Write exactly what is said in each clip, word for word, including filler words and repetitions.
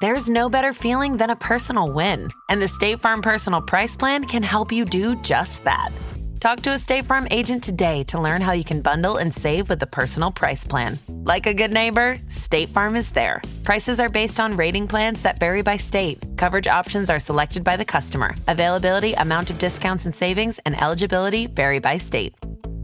There's no better feeling than a personal win. And the State Farm Personal Price Plan can help you do just that. Talk to a State Farm agent today to learn how you can bundle and save with the Personal Price Plan. Like a good neighbor, State Farm is there. Prices are based on rating plans that vary by state. Coverage options are selected by the customer. Availability, amount of discounts and savings, and eligibility vary by state.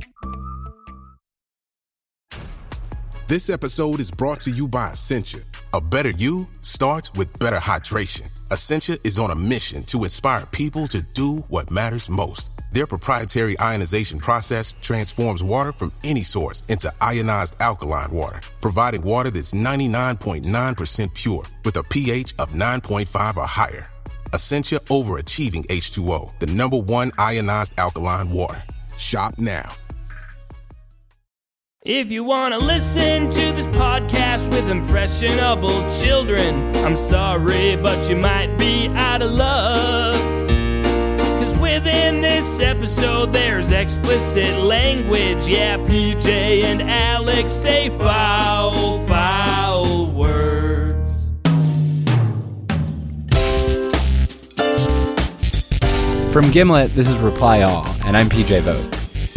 This episode is brought to you by Essentia. A better you starts with better hydration. Essentia is on a mission to inspire people to do what matters most. Their proprietary ionization process transforms water from any source into ionized alkaline water, providing water that's ninety-nine point nine percent pure with a pH of nine point five or higher. Essentia overachieving H two O, the number one ionized alkaline water. Shop now. If you want to listen to this podcast with impressionable children, I'm sorry, but you might be out of luck. Cause within this episode there's explicit language. Yeah, P J and Alex say foul, foul words. From Gimlet, this is Reply All, and I'm P J Vogt.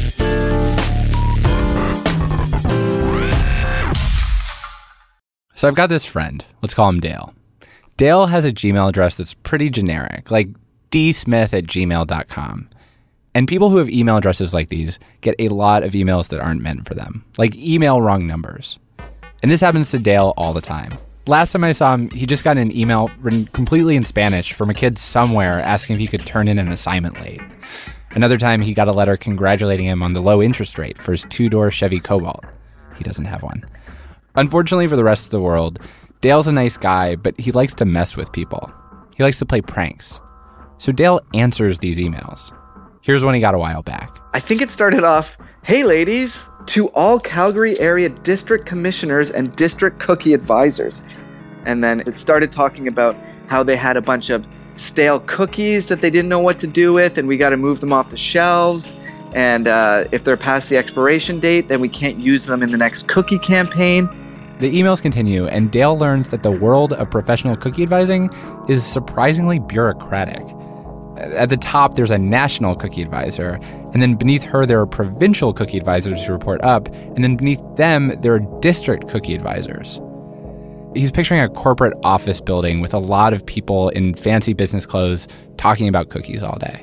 So I've got this friend. Let's call him Dale. Dale has a Gmail address that's pretty generic, like d smith at gmail dot com. And people who have email addresses like these get a lot of emails that aren't meant for them, like email wrong numbers. And this happens to Dale all the time. Last time I saw him, he just got an email written completely in Spanish from a kid somewhere asking if he could turn in an assignment late. Another time, he got a letter congratulating him on the low interest rate for his two-door Chevy Cobalt. He doesn't have one. Unfortunately for the rest of the world, Dale's a nice guy, but he likes to mess with people. He likes to play pranks. So Dale answers these emails. Here's one he got a while back. I think it started off, "Hey ladies, to all Calgary area district commissioners and district cookie advisors." And then it started talking about how they had a bunch of stale cookies that they didn't know what to do with, and we got to move them off the shelves. And uh, if they're past the expiration date, then we can't use them in the next cookie campaign. The emails continue, and Dale learns that the world of professional cookie advising is surprisingly bureaucratic. At the top, there's a national cookie advisor, and then beneath her, there are provincial cookie advisors who report up, and then beneath them, there are district cookie advisors. He's picturing a corporate office building with a lot of people in fancy business clothes talking about cookies all day.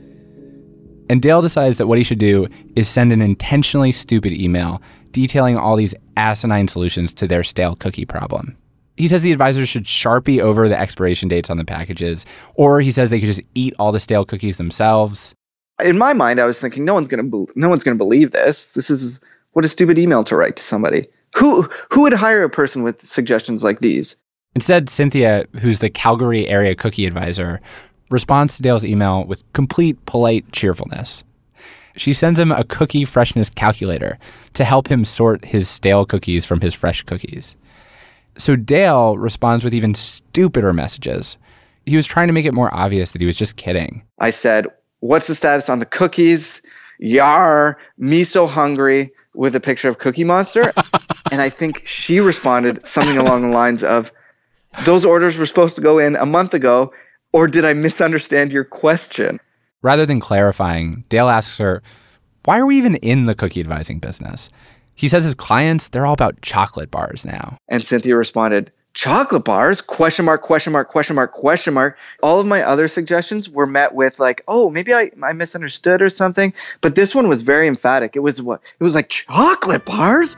And Dale decides that what he should do is send an intentionally stupid email detailing all these asinine solutions to their stale cookie problem. He says the advisors should Sharpie over the expiration dates on the packages, or he says they could just eat all the stale cookies themselves. In my mind, I was thinking, no one's going to be- no one's going to believe this. This is what a stupid email to write to somebody. Who who would hire a person with suggestions like these? Instead, Cynthia, who's the Calgary area cookie advisor, responds to Dale's email with complete polite cheerfulness. She sends him a cookie freshness calculator to help him sort his stale cookies from his fresh cookies. So Dale responds with even stupider messages. He was trying to make it more obvious that he was just kidding. I said, "What's the status on the cookies? Yar, me so hungry," with a picture of Cookie Monster. And I think she responded something along the lines of, "Those orders were supposed to go in a month ago, or did I misunderstand your question?" Rather than clarifying, Dale asks her, why are we even in the cookie advising business? He says his clients, they're all about chocolate bars now. And Cynthia responded, "Chocolate bars? Question mark, question mark, question mark, question mark." All of my other suggestions were met with like, oh, maybe I, I misunderstood or something. But this one was very emphatic. It was what? It was like, chocolate bars?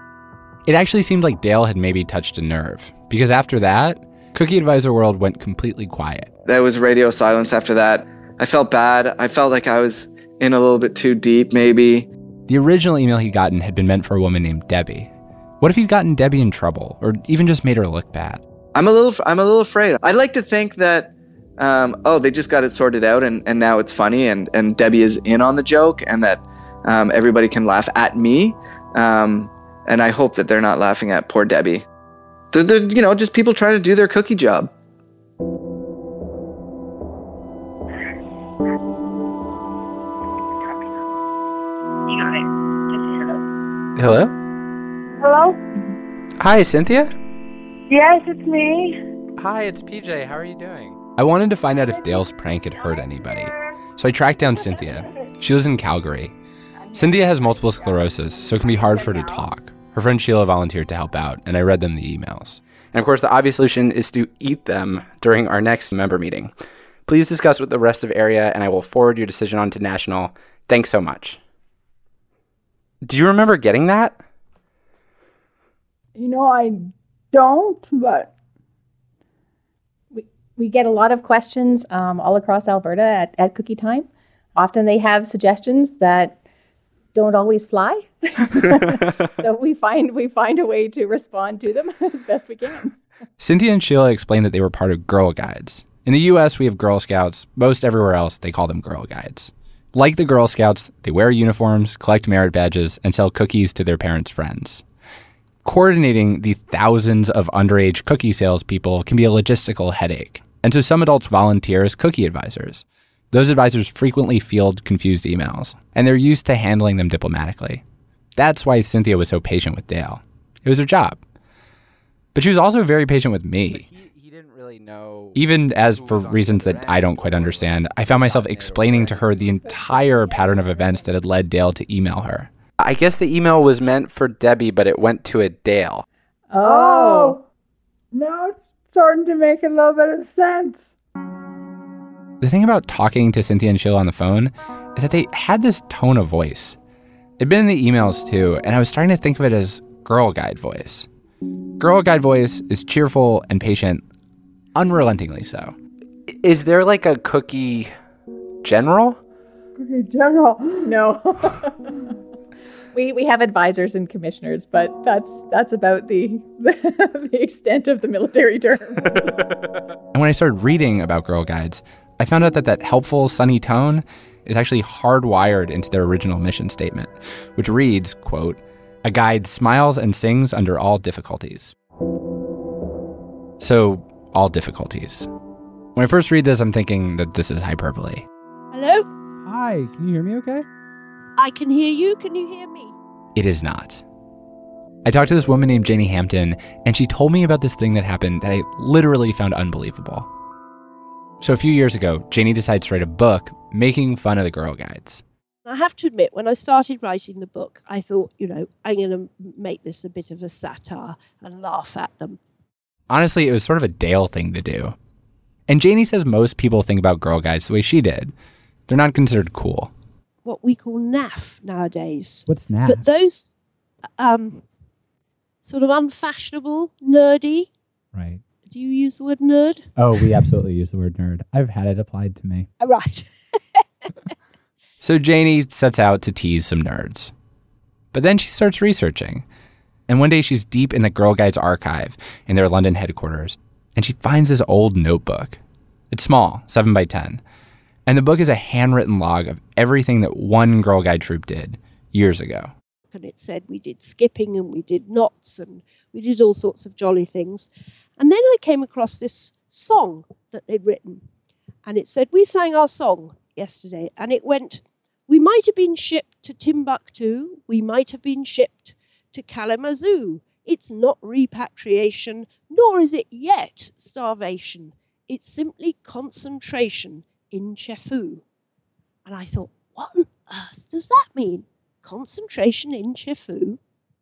It actually seemed like Dale had maybe touched a nerve, because after that, Cookie Advisor World went completely quiet. There was radio silence after that. I felt bad. I felt like I was in a little bit too deep, maybe. The original email he'd gotten had been meant for a woman named Debbie. What if he'd gotten Debbie in trouble, or even just made her look bad? I'm a little, I'm a little afraid. I'd like to think that, um, oh, they just got it sorted out, and, and now it's funny, and, and Debbie is in on the joke, and that um, everybody can laugh at me. Um, and I hope that they're not laughing at poor Debbie. They're, they're, you know, just people trying to do their cookie job. Hello? Hello? Hi, Cynthia? Yes, it's me. Hi, it's P J. How are you doing? I wanted to find out if Dale's prank had hurt anybody. So I tracked down Cynthia. She lives in Calgary. Cynthia has multiple sclerosis, so it can be hard for her to talk. Her friend Sheila volunteered to help out, and I read them the emails. And of course, the obvious solution is to eat them during our next member meeting. Please discuss with the rest of area, and I will forward your decision on to National. Thanks so much. Do you remember getting that? You know, I don't, but... We, we get a lot of questions um, all across Alberta at, at Cookie Time. Often they have suggestions that don't always fly. So we find we find a way to respond to them as best we can. Cynthia and Sheila explained that they were part of Girl Guides. In the U S, we have Girl Scouts. Most everywhere else, they call them Girl Guides. Like the Girl Scouts, they wear uniforms, collect merit badges, and sell cookies to their parents' friends. Coordinating the thousands of underage cookie salespeople can be a logistical headache, and so some adults volunteer as cookie advisors. Those advisors frequently field confused emails, and they're used to handling them diplomatically. That's why Cynthia was so patient with Dale. It was her job. But she was also very patient with me. But he, he didn't really know. Even as for reasons that I don't quite understand, I found myself explaining to her the entire pattern of events that had led Dale to email her. I guess the email was meant for Debbie, but it went to a Dale. Oh, now it's starting to make a little bit of sense. The thing about talking to Cynthia and Sheila on the phone is that they had this tone of voice. It'd been in the emails too, and I was starting to think of it as Girl Guide voice. Girl Guide voice is cheerful and patient, unrelentingly so. Is there like a cookie general? Cookie general? No. we we have advisors and commissioners, but that's that's about the the extent of the military term. And when I started reading about Girl Guides, I found out that that helpful, sunny tone is actually hardwired into their original mission statement, which reads, quote, "A guide smiles and sings under all difficulties." So, all difficulties. When I first read this, I'm thinking that this is hyperbole. Hello? Hi, can you hear me okay? I can hear you. Can you hear me? It is not. I talked to this woman named Janie Hampton, and she told me about this thing that happened that I literally found unbelievable. So a few years ago, Janie decides to write a book making fun of the Girl Guides. I have to admit, when I started writing the book, I thought, you know, I'm going to make this a bit of a satire and laugh at them. Honestly, it was sort of a Dale thing to do. And Janie says most people think about Girl Guides the way she did. They're not considered cool. What we call naff nowadays. What's naff? But those um, sort of unfashionable, nerdy. Right. Do you use the word nerd? Oh, we absolutely use the word nerd. I've had it applied to me. Uh, right. So Janie sets out to tease some nerds. But then she starts researching. And one day she's deep in the Girl Guides archive in their London headquarters, and she finds this old notebook. It's small, seven by ten. And the book is a handwritten log of everything that one Girl Guide troop did years ago. And it said we did skipping and we did knots and we did all sorts of jolly things. And then I came across this song that they'd written. And it said, we sang our song yesterday. And it went, we might have been shipped to Timbuktu. We might have been shipped to Kalamazoo. It's not repatriation, nor is it yet starvation. It's simply concentration in Chefoo. And I thought, what on earth does that mean? Concentration in Chefoo?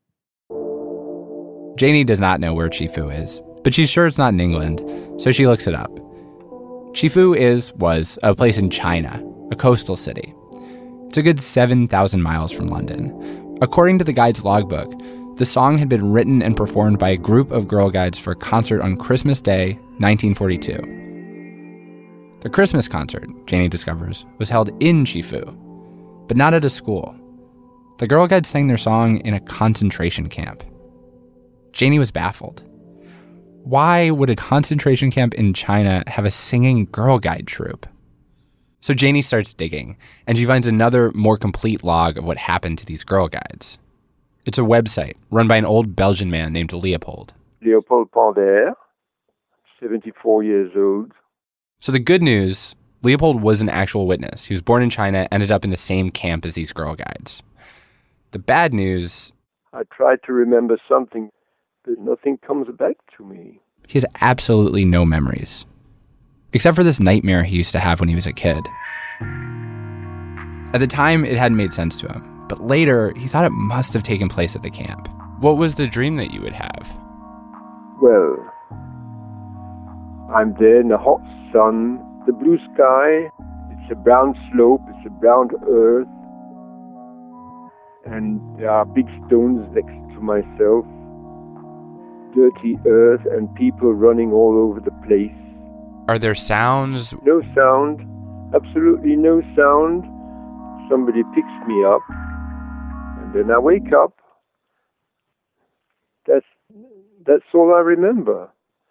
Janie does not know where Chefoo is, but she's sure it's not in England, so she looks it up. Chefoo is, was, a place in China, a coastal city. It's a good seven thousand miles from London. According to the guide's logbook, the song had been written and performed by a group of Girl Guides for a concert on Christmas Day, nineteen forty-two. The Christmas concert, Janie discovers, was held in Chefoo, but not at a school. The Girl Guides sang their song in a concentration camp. Janie was baffled. Why would a concentration camp in China have a singing Girl Guide troupe? So Janie starts digging, and she finds another, more complete log of what happened to these Girl Guides. It's a website run by an old Belgian man named Leopold. Leopold Pander, seventy-four years old. So the good news, Leopold was an actual witness. He was born in China, ended up in the same camp as these Girl Guides. The bad news... I tried to remember something, but nothing comes back to me. he has absolutely no memories, except for this nightmare he used to have when he was a kid. At the time, it hadn't made sense to him, but later, he thought it must have taken place at the camp. What was the dream that you would have? Well, I'm there in the hot sun, the blue sky, it's a brown slope, it's a brown earth, and there are big stones next to myself, dirty earth, and people running all over the place. Are there sounds? No sound, absolutely no sound. Somebody picks me up, and then I wake up. That's that's all I remember.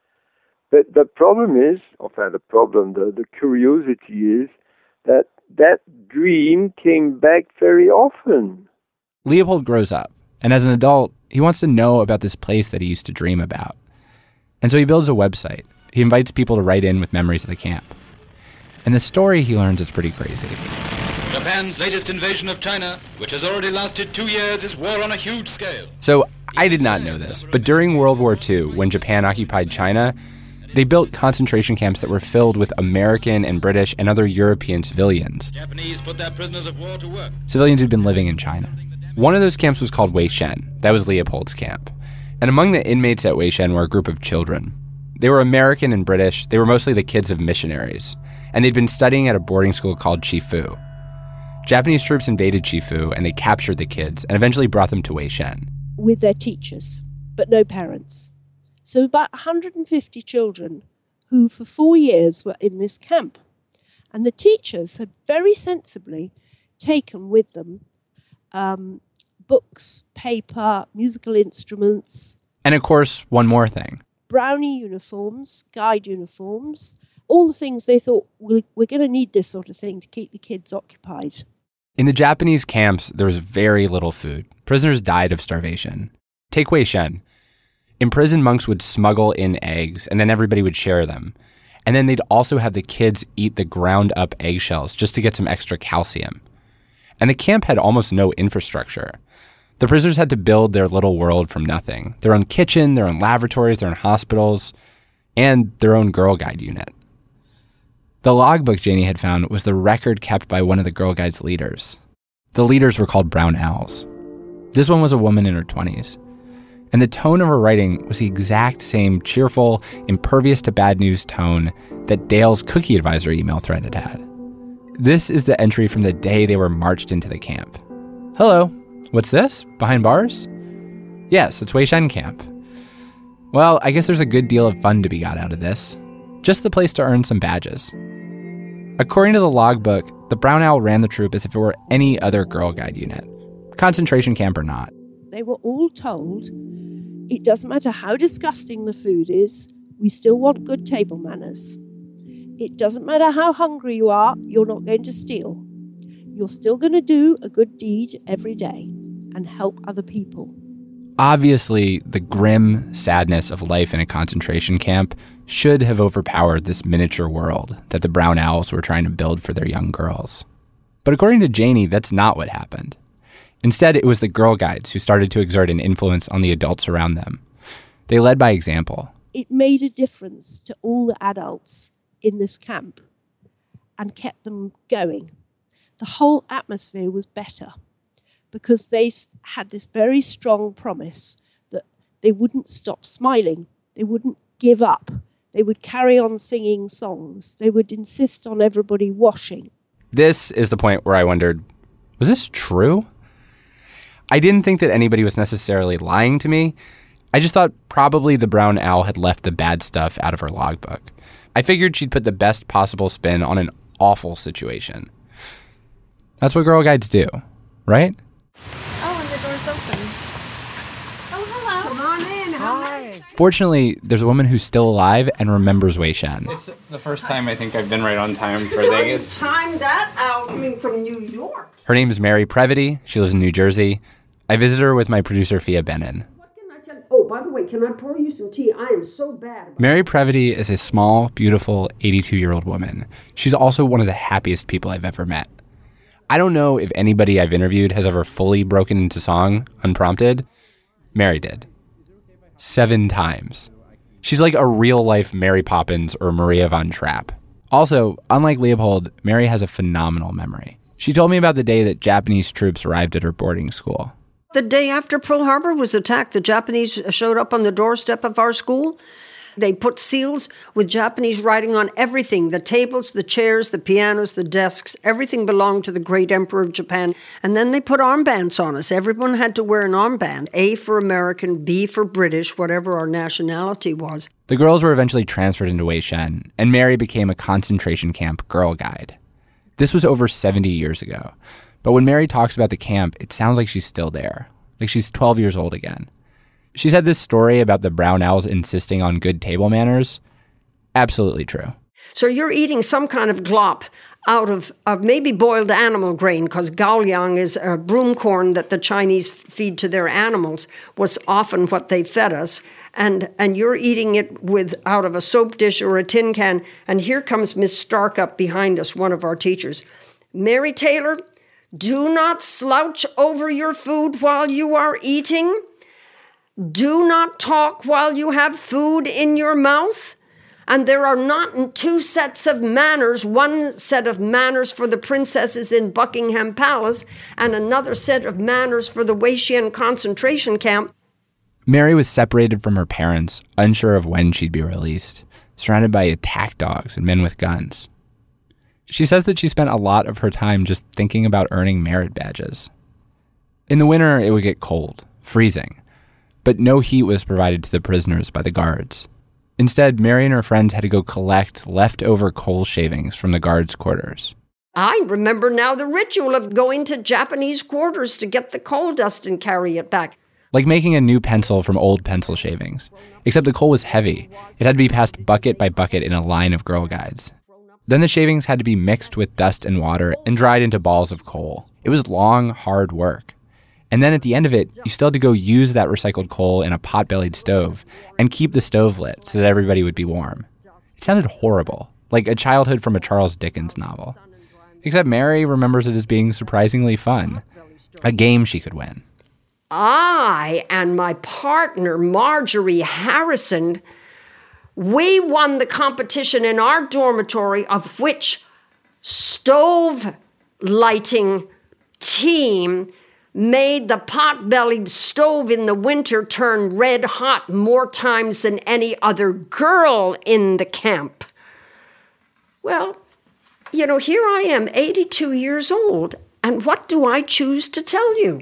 But the problem is, enfin the problem, the, the curiosity is that that dream came back very often. Leopold grows up, and as an adult, he wants to know about this place that he used to dream about. And so he builds a website. He invites people to write in with memories of the camp. And the story he learns is pretty crazy. Japan's latest invasion of China, which has already lasted two years, is war on a huge scale. So I did not know this, but during World War Two, when Japan occupied China, they built concentration camps that were filled with American and British and other European civilians. Japanese put their prisoners of war to work. Civilians who'd been living in China. One of those camps was called Weishen. That was Leopold's camp. And among the inmates at Weishen were a group of children. They were American and British. They were mostly the kids of missionaries. And they'd been studying at a boarding school called Chifu. Japanese troops invaded Chifu, and they captured the kids and eventually brought them to Weishen. With their teachers, but no parents. So about one hundred fifty children who for four years were in this camp. And the teachers had very sensibly taken with them um, books, paper, musical instruments. And of course, one more thing. Brownie uniforms, guide uniforms, all the things they thought, we're, we're going to need this sort of thing to keep the kids occupied. In the Japanese camps, there was very little food. Prisoners died of starvation. Take Weishen. Imprisoned monks would smuggle in eggs, and then everybody would share them. And then they'd also have the kids eat the ground-up eggshells just to get some extra calcium. And the camp had almost no infrastructure. The prisoners had to build their little world from nothing. Their own kitchen, their own laboratories, their own hospitals, and their own Girl Guide unit. The logbook Janie had found was the record kept by one of the Girl Guide's leaders. The leaders were called Brown Owls. This one was a woman in her twenties. And the tone of her writing was the exact same cheerful, impervious to bad news tone that Dale's cookie advisor email thread had had. This is the entry from the day they were marched into the camp. Hello, what's this? Behind bars? Yes, it's Weishen Camp. Well, I guess there's a good deal of fun to be got out of this. Just the place to earn some badges. According to the logbook, the Brown Owl ran the troop as if it were any other Girl Guide unit, concentration camp or not. They were all told, it doesn't matter how disgusting the food is, we still want good table manners. It doesn't matter how hungry you are, you're not going to steal. You're still going to do a good deed every day and help other people. Obviously, the grim sadness of life in a concentration camp should have overpowered this miniature world that the Brown Owls were trying to build for their young girls. But according to Janie, that's not what happened. Instead, it was the Girl Guides who started to exert an influence on the adults around them. They led by example. It made a difference to all the adults in this camp and kept them going. The whole atmosphere was better because they had this very strong promise that they wouldn't stop smiling. They wouldn't give up. They would carry on singing songs. They would insist on everybody washing. This is the point where I wondered, was this true? I didn't think that anybody was necessarily lying to me. I just thought probably the Brown Owl had left the bad stuff out of her logbook. I figured she'd put the best possible spin on an awful situation. That's what Girl Guides do, right? Oh, and the door's open. Oh, hello. Come on in. Hi. Fortunately, there's a woman who's still alive and remembers Weishen. It's the first time I think I've been right on time for You things. timed that out coming from New York. Her name is Mary Previty. She lives in New Jersey. I visited her with my producer, Fia Benin. Oh, by the way, can I pour you some tea? I am so bad. About Mary Previty is a small, beautiful, eighty-two-year-old woman. She's also one of the happiest people I've ever met. I don't know if anybody I've interviewed has ever fully broken into song, unprompted. Mary did. Seven times. She's like a real-life Mary Poppins or Maria von Trapp. Also, unlike Leopold, Mary has a phenomenal memory. She told me about the day that Japanese troops arrived at her boarding school. The day after Pearl Harbor was attacked, the Japanese showed up on the doorstep of our school. They put seals with Japanese writing on everything, the tables, the chairs, the pianos, the desks. Everything belonged to the great Emperor of Japan. And then they put armbands on us. Everyone had to wear an armband, A for American, B for British, whatever our nationality was. The girls were eventually transferred into Weishen, and Mary became a concentration camp girl guide. This was over seventy years ago. But when Mary talks about the camp, it sounds like she's still there, like she's twelve years old again. She said this story about the brown owls insisting on good table manners. Absolutely true. So you're eating some kind of glop out of, of maybe boiled animal grain, because gaoliang is a broom corn that the Chinese feed to their animals, was often what they fed us. And and you're eating it with out of a soap dish or a tin can. And here comes Miss Stark up behind us, one of our teachers. Mary Taylor, do not slouch over your food while you are eating. Do not talk while you have food in your mouth. And there are not two sets of manners, one set of manners for the princesses in Buckingham Palace and another set of manners for the Weishen concentration camp. Mary was separated from her parents, unsure of when she'd be released, surrounded by attack dogs and men with guns. She says that she spent a lot of her time just thinking about earning merit badges. In the winter, it would get cold, freezing. But no heat was provided to the prisoners by the guards. Instead, Mary and her friends had to go collect leftover coal shavings from the guards' quarters. I remember now the ritual of going to Japanese quarters to get the coal dust and carry it back. Like making a new pencil from old pencil shavings. Except the coal was heavy. It had to be passed bucket by bucket in a line of Girl Guides. Then the shavings had to be mixed with dust and water and dried into balls of coal. It was long, hard work. And then at the end of it, you still had to go use that recycled coal in a pot-bellied stove and keep the stove lit so that everybody would be warm. It sounded horrible, like a childhood from a Charles Dickens novel. Except Mary remembers it as being surprisingly fun, a game she could win. I and my partner, Marjorie Harrison, we won the competition in our dormitory of which stove lighting team made the pot-bellied stove in the winter turn red hot more times than any other girl in the camp. Well, you know, here I am, eighty-two years old, and what do I choose to tell you?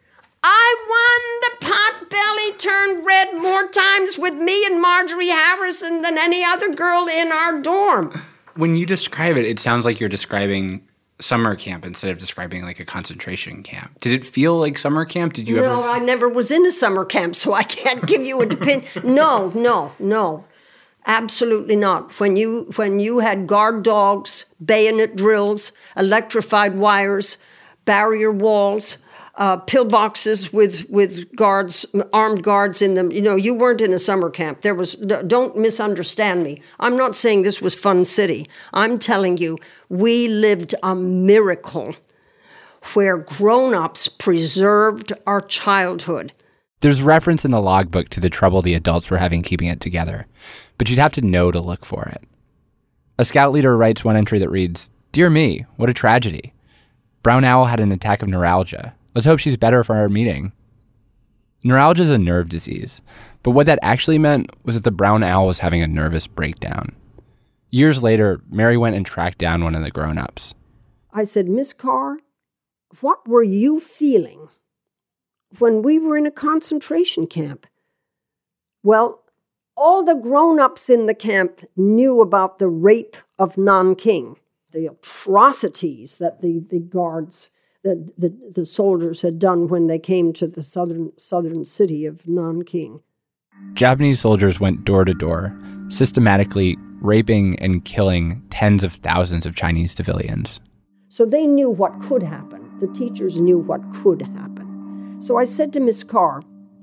I won the pot-belly turned red more times with me and Marjorie Harrison than any other girl in our dorm. When you describe it, it sounds like you're describing summer camp instead of describing like a concentration camp. Did it feel like summer camp? Did you no, ever? No, I never was in a summer camp, so I can't give you a opinion. No, no, no. Absolutely not. When you when you had guard dogs, bayonet drills, electrified wires, barrier walls, uh, pillboxes with with guards, armed guards in them. You know, you weren't in a summer camp. There was. Don't misunderstand me. I'm not saying this was Fun City. I'm telling you, we lived a miracle where grown-ups preserved our childhood. There's reference in the logbook to the trouble the adults were having keeping it together, but you'd have to know to look for it. A scout leader writes one entry that reads, "Dear me, what a tragedy. Brown Owl had an attack of neuralgia. Let's hope she's better for our meeting." Neuralgia is a nerve disease, but what that actually meant was that the brown owl was having a nervous breakdown. Years later, Mary went and tracked down one of the grown-ups. I said, Miss Carr, what were you feeling when we were in a concentration camp? Well, all the grown-ups in the camp knew about the rape of Nanking, the atrocities that the, the guards, the, the, the soldiers had done when they came to the southern, southern city of Nanking. Japanese soldiers went door to door, systematically raping and killing tens of thousands of Chinese civilians. So they knew what could happen. The teachers knew what could happen. So I said to Miss Carr,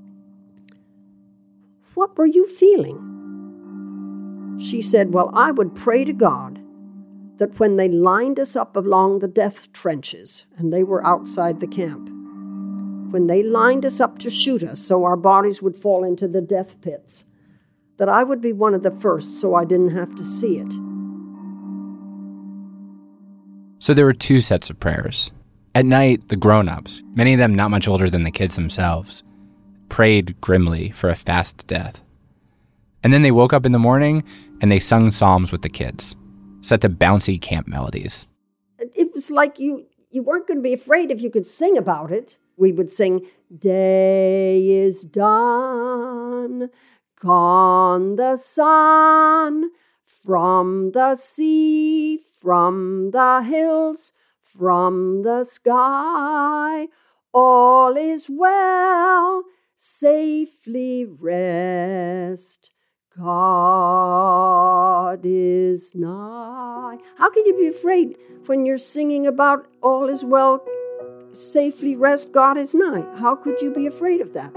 what were you feeling? She said, well, I would pray to God that when they lined us up along the death trenches, and they were outside the camp, when they lined us up to shoot us so our bodies would fall into the death pits, that I would be one of the first so I didn't have to see it. So there were two sets of prayers. At night, the grown-ups, many of them not much older than the kids themselves, prayed grimly for a fast death. And then they woke up in the morning and they sung psalms with the kids, set to bouncy camp melodies. It was like you, you weren't going to be afraid if you could sing about it. We would sing, "Day is done, gone the sun, from the sea, from the hills, from the sky, all is well, safely rest. God is nigh." How can you be afraid when you're singing about all is well, safely rest, God is nigh? How could you be afraid of that?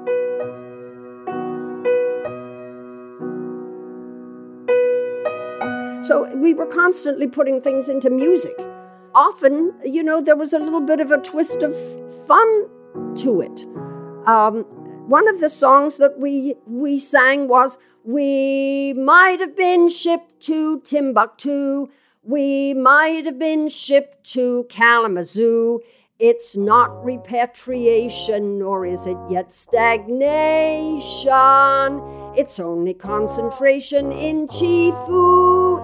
So we were constantly putting things into music. Often, you know, there was a little bit of a twist of fun to it. Um, one of the songs that we we sang was, "We might have been shipped to Timbuktu. We might have been shipped to Kalamazoo. It's not repatriation, nor is it yet stagnation. It's only concentration in Chifu."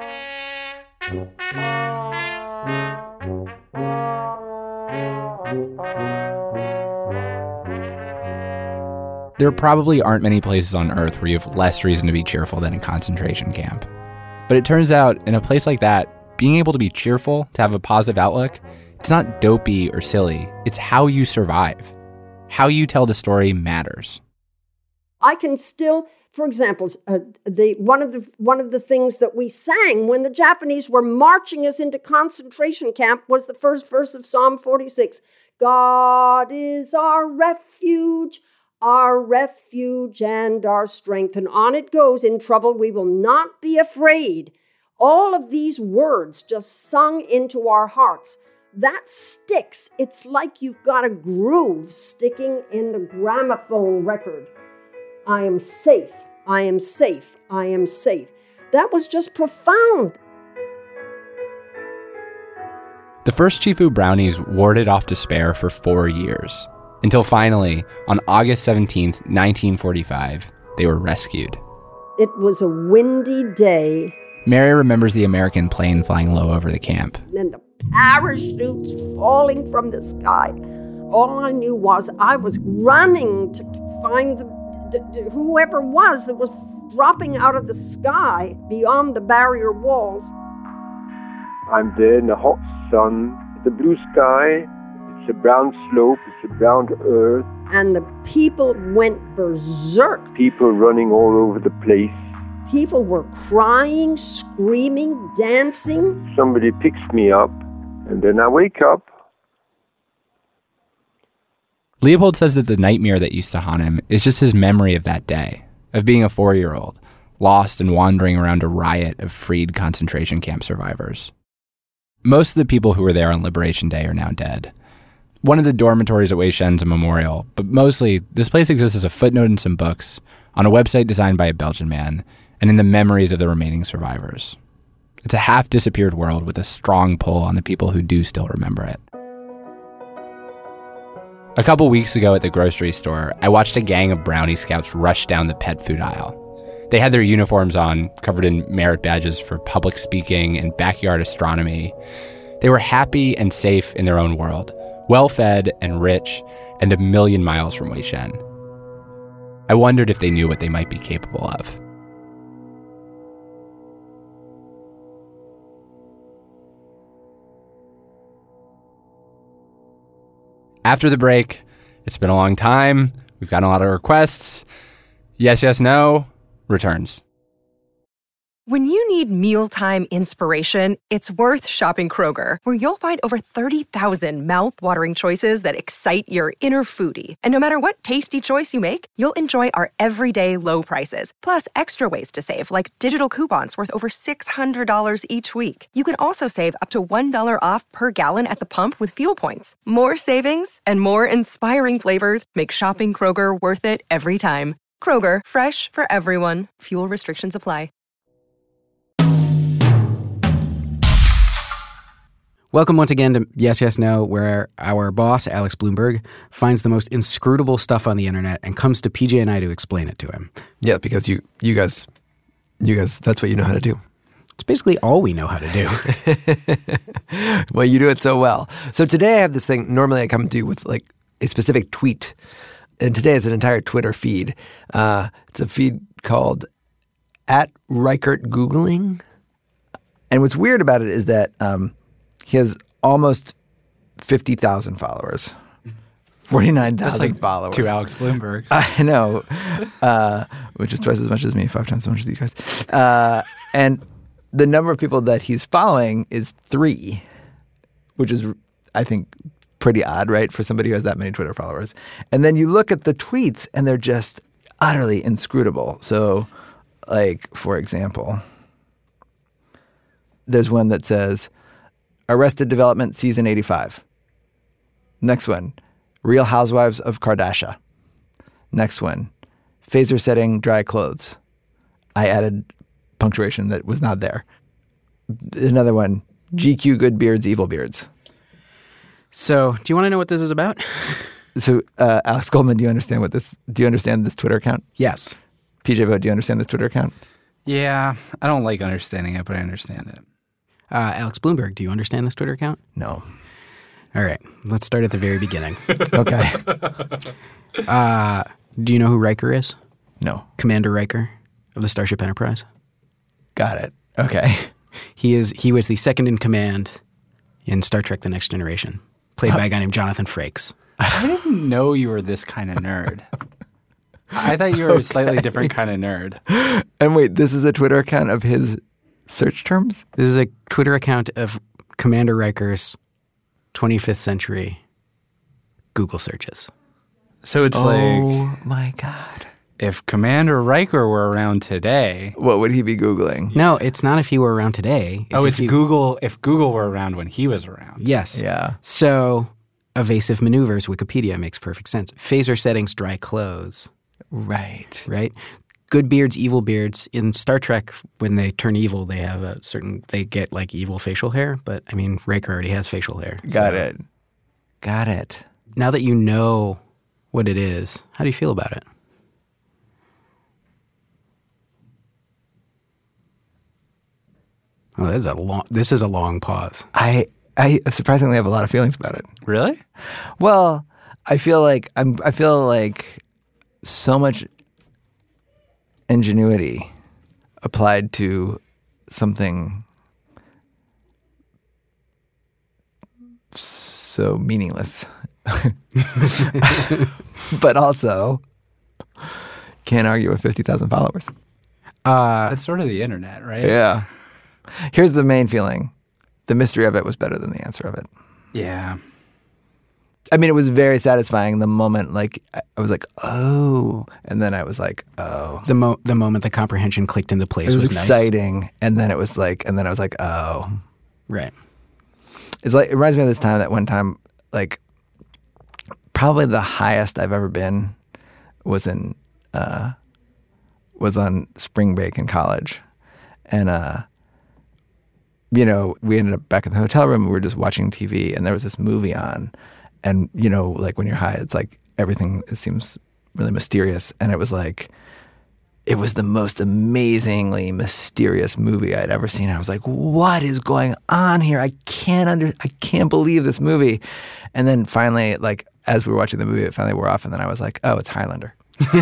There probably aren't many places on Earth where you have less reason to be cheerful than a concentration camp. But it turns out, in a place like that, being able to be cheerful, to have a positive outlook, it's not dopey or silly. It's how you survive. How you tell the story matters. I can still, for example, uh, the one of the one of the things that we sang when the Japanese were marching us into concentration camp was the first verse of Psalm forty-six. God is our refuge, our refuge and our strength. And on it goes, in trouble we will not be afraid. All of these words just sung into our hearts. That sticks. It's like you've got a groove sticking in the gramophone record. I am safe. I am safe. I am safe. That was just profound. The first Chifu brownies warded off despair for four years, until finally, on August seventeenth, nineteen forty-five, they were rescued. It was a windy day. Mary remembers the American plane flying low over the camp. And the parachutes falling from the sky. All I knew was I was running to find the, the, the, whoever was that was dropping out of the sky beyond the barrier walls. I'm there in the hot sun, the blue sky. It's a brown slope, it's a brown earth. And the people went berserk. People running all over the place. People were crying, screaming, dancing. Somebody picks me up, and then I wake up. Leopold says that the nightmare that used to haunt him is just his memory of that day, of being a four-year-old, lost and wandering around a riot of freed concentration camp survivors. Most of the people who were there on Liberation Day are now dead. One of the dormitories at Wei Shen's a memorial, but mostly this place exists as a footnote in some books, on a website designed by a Belgian man, and in the memories of the remaining survivors. It's a half-disappeared world with a strong pull on the people who do still remember it. A couple weeks ago at the grocery store, I watched a gang of brownie scouts rush down the pet food aisle. They had their uniforms on, covered in merit badges for public speaking and backyard astronomy. They were happy and safe in their own world, well-fed and rich, and a million miles from Wei Shen. I wondered if they knew what they might be capable of. After the break, it's been a long time. We've gotten a lot of requests. Yes, yes, no returns. When you need mealtime inspiration, it's worth shopping Kroger, where you'll find over thirty thousand mouth-watering choices that excite your inner foodie. And no matter what tasty choice you make, you'll enjoy our everyday low prices, plus extra ways to save, like digital coupons worth over six hundred dollars each week. You can also save up to one dollar off per gallon at the pump with fuel points. More savings and more inspiring flavors make shopping Kroger worth it every time. Kroger, fresh for everyone. Fuel restrictions apply. Welcome once again to Yes, Yes, No, where our boss, Alex Bloomberg, finds the most inscrutable stuff on the internet and comes to P J and I to explain it to him. Yeah, because you, you guys, you guys, that's what you know how to do. It's basically all we know how to do. Well, you do it so well. So today I have this thing. Normally I come to you with like a specific tweet. And today it's an entire Twitter feed. Uh, it's a feed called at Reichert Googling. And what's weird about it is that um, he has almost fifty thousand followers. forty-nine thousand like followers. Two Alex Bloomberg. I know, uh, which is twice as much as me, five times as much as you guys. Uh, and the number of people that he's following is three, which is, I think, pretty odd, right, for somebody who has that many Twitter followers. And then you look at the tweets, and they're just utterly inscrutable. So, like, for example, there's one that says, Arrested Development Season eighty-five. Next one, Real Housewives of Kardashian. Next one, Phaser Setting Dry Clothes. I added punctuation that was not there. Another one, G Q Good Beards, Evil Beards. So, do you want to know what this is about? So, uh, Alex Goldman, do you understand what this? Do you understand this Twitter account? Yes. P J Vogt, do you understand this Twitter account? Yeah, I don't like understanding it, but I understand it. Uh, Alex Bloomberg, do you understand this Twitter account? No. All right, let's start at the very beginning. Okay. Uh, do you know who Riker is? No. Commander Riker of the Starship Enterprise. Got it. Okay. He is. He was the second in command in Star Trek: The Next Generation, played by a guy named Jonathan Frakes. I didn't know you were this kind of nerd. I thought you were okay. a slightly different kind of nerd. And wait, this is a Twitter account of his search terms? This is a Twitter account of Commander Riker's twenty-fifth century Google searches. So it's oh, like, oh my God. If Commander Riker were around today, what would he be Googling? No, it's not if he were around today. It's oh, it's he, Google. If Google were around when he was around. Yes. Yeah. So evasive maneuvers, Wikipedia makes perfect sense. Phaser settings, dry clothes. Right. Right. Good beards, evil beards. In Star Trek, when they turn evil, they have a certain, they get like evil facial hair. But I mean, Riker already has facial hair. Got so. it. Got it. Now that you know what it is, how do you feel about it? Oh, this is a long. This is a long pause. I I surprisingly have a lot of feelings about it. Really? Well, I feel like I'm. I feel like so much ingenuity applied to something so meaningless, but also can't argue with fifty thousand followers. Uh, That's sort of the internet, right? Yeah. Here's the main feeling. The mystery of it was better than the answer of it. Yeah. I mean, it was very satisfying the moment, like, I was like, oh. And then I was like, oh. The mo- the moment the comprehension clicked into place was, was, was exciting. Nice. And then it was like, and then I was like, oh. Right. It's like, it reminds me of this time, that one time, like, probably the highest I've ever been was in, uh, was on spring break in college. And, uh, you know, we ended up back in the hotel room. We were just watching T V, and there was this movie on. And, you know, like when you're high, it's like everything it seems really mysterious. And it was like, it was the most amazingly mysterious movie I'd ever seen. I was like, what is going on here? I can't under, I can't believe this movie. And then finally, like, as we were watching the movie, it finally wore off. And then I was like, oh, it's Highlander.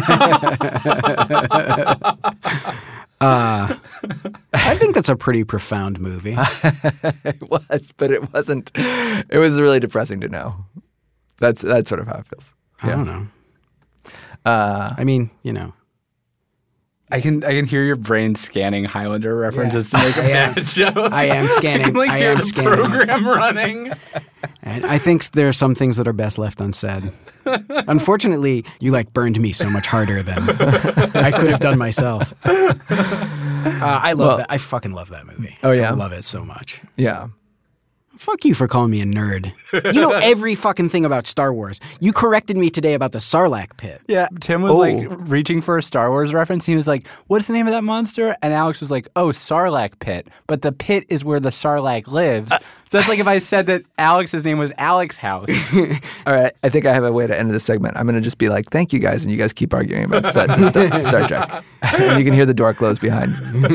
Uh, I think that's a pretty profound movie. It was, but it wasn't. It was really depressing to know. That's that's sort of how it feels. Yeah. I don't know. Uh, I mean, you know. I can I can hear your brain scanning Highlander references yeah. to make a bad joke. I am scanning. I can like I hear am the scanning. program running. And I think there are some things that are best left unsaid. Unfortunately, you like burned me so much harder than I could have done myself. Uh, I love well, that. I fucking love that movie. Oh yeah, I love it so much. Yeah. Fuck you for calling me a nerd. You know every fucking thing about Star Wars. You corrected me today about the Sarlacc pit. Yeah, Tim was Oh. like reaching for a Star Wars reference. He was like, what's the name of that monster? And Alex was like, oh, Sarlacc pit. But the pit is where the Sarlacc lives. So that's like if I said that Alex's name was Alex House. All right, I think I have a way to end this segment. I'm going to just be like, thank you guys, and you guys keep arguing about Star, Star, Star Trek. And you can hear the door close behind.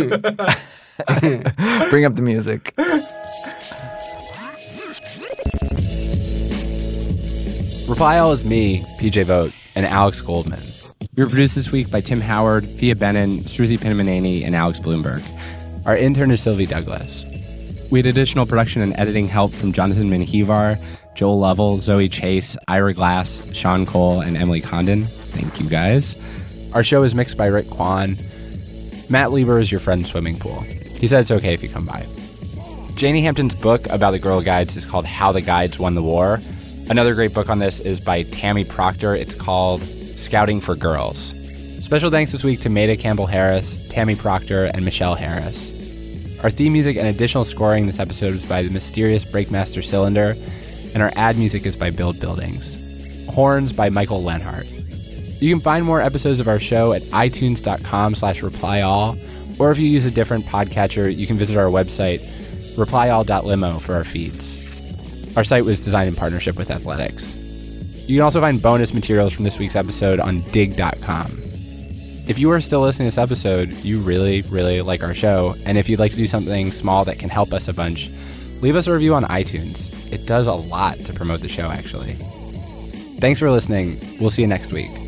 Bring up the music. Reply All is me, P J Vogt, and Alex Goldman. We were produced this week by Tim Howard, Thea Bennon, Shruti Pinamaneni, and Alex Bloomberg. Our intern is Sylvie Douglas. We had additional production and editing help from Jonathan Menjivar, Joel Lovell, Zoe Chase, Ira Glass, Sean Cole, and Emily Condon. Thank you, guys. Our show is mixed by Rick Kwan. Matt Lieber is your friend's swimming pool. He said it's okay if you come by. Janie Hampton's book about the Girl Guides is called How the Guides Won the War. Another great book on this is by Tammy Proctor. It's called Scouting for Girls. Special thanks this week to Maida Campbell-Harris, Tammy Proctor, and Michelle Harris. Our theme music and additional scoring this episode was by the mysterious Breakmaster Cylinder, and our ad music is by Build Buildings. Horns by Michael Lenhart. You can find more episodes of our show at itunes.com slash replyall, or if you use a different podcatcher, you can visit our website, replyall dot limo, for our feeds. Our site was designed in partnership with Athletics. You can also find bonus materials from this week's episode on dig dot com. If you are still listening to this episode, you really, really like our show, and if you'd like to do something small that can help us a bunch, leave us a review on iTunes. It does a lot to promote the show, actually. Thanks for listening. We'll see you next week.